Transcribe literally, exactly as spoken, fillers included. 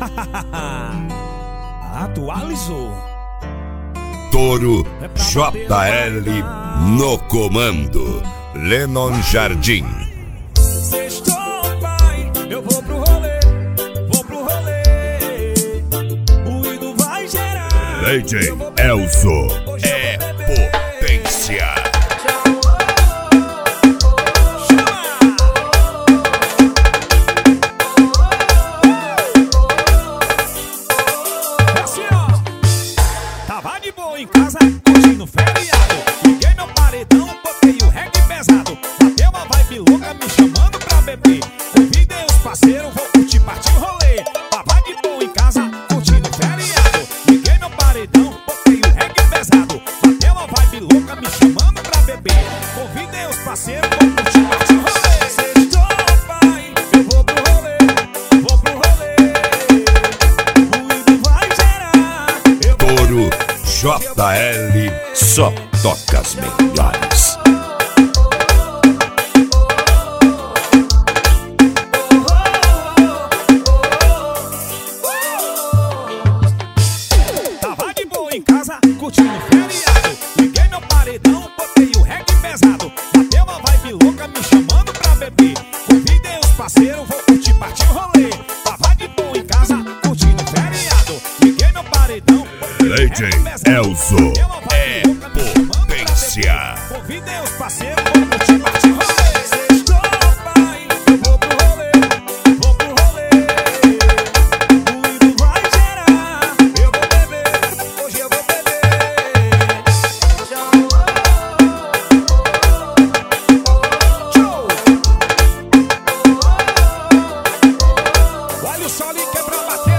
Atualizou. Toro J L no comando. Lennon Jardim. Sextou, pai, eu vou pro rolê, vou pro rolê. O Ido vai gerar. D J Elzo é potência. Tava de boa em casa, curtindo feriado. Liguei meu paredão, botei o reggae pesado. Bateu uma vibe louca me chamando pra beber. Convidei os parceiros, vou curtir, partir o rolê. Tava de boa em casa, curtindo feriado. Liguei meu paredão, botei o reggae pesado. Bateu uma vibe louca me chamando pra beber. Convidei os parceiros, vou curtir, partir o rolê. Sextou, pai, eu vou pro rolê, vou pro rolê. O Ido vai gerar. Eu vou Toro J L só toca as melhores. Tava de boa em casa, curtindo feriado. Liguei meu paredão, botei o reggae pesado. Bateu uma vibe louca me chamando pra beber. Convidei os parceiros, vou curtir, partir o rolê. Tava de boa em casa, curtindo feriado. Liguei meu paredão, botei o D reggae J pesado. Elzo Bateu uma vibe é louca me chamando pra potência. beber. Convidei os parceiros, vou curtir, partir o rolê. Sextou, pai, eu vou pro rolê, vou pro rolê. O Ido vai gerar. Eu vou beber, hoje eu vou beber. Show! Olha o solinho que é pra bater.